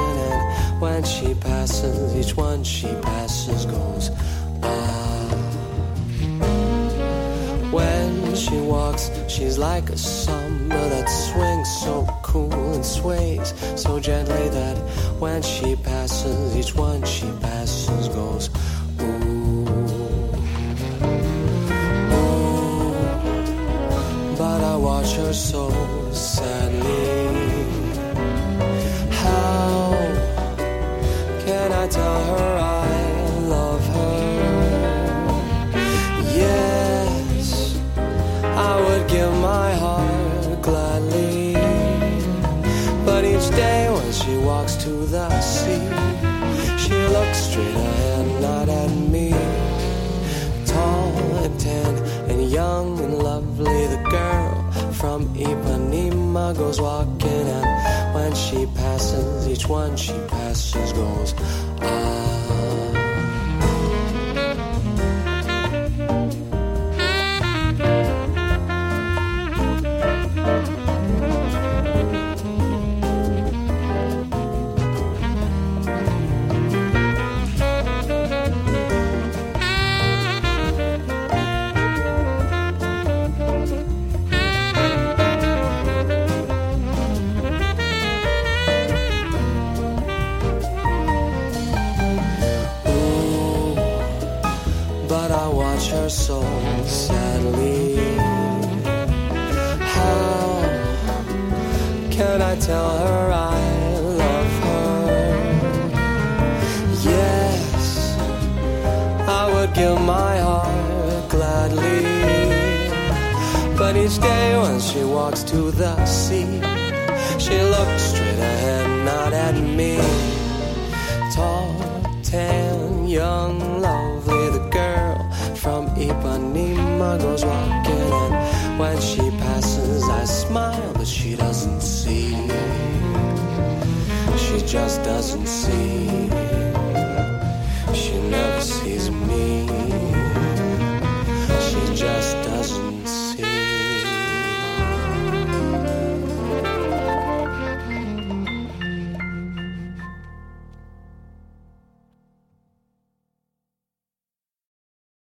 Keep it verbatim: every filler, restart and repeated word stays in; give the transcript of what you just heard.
And when she passes, each one she passes goes, ah. When she walks, she's like a summer that swings so cool and sways so gently that when she passes, each one she passes goes, ooh. But I watch her so sadly. How can I tell her I love her? Yes, I would give my heart gladly. But each day when she walks to the sea, she looks straight ahead, not at me. Tall and tan and young and lovely, the girl from Ipanema goes walking, and when she passes, each one she passes goes, ah. Her so sadly. How can I tell her I love her? Yes, I would give my heart gladly. But each day when she walks to the sea, she looks straight ahead, not at me. Tall, tan, young, lovely, the girl from Ipanema goes walking, and when she passes I smile, but she doesn't see. She just doesn't see.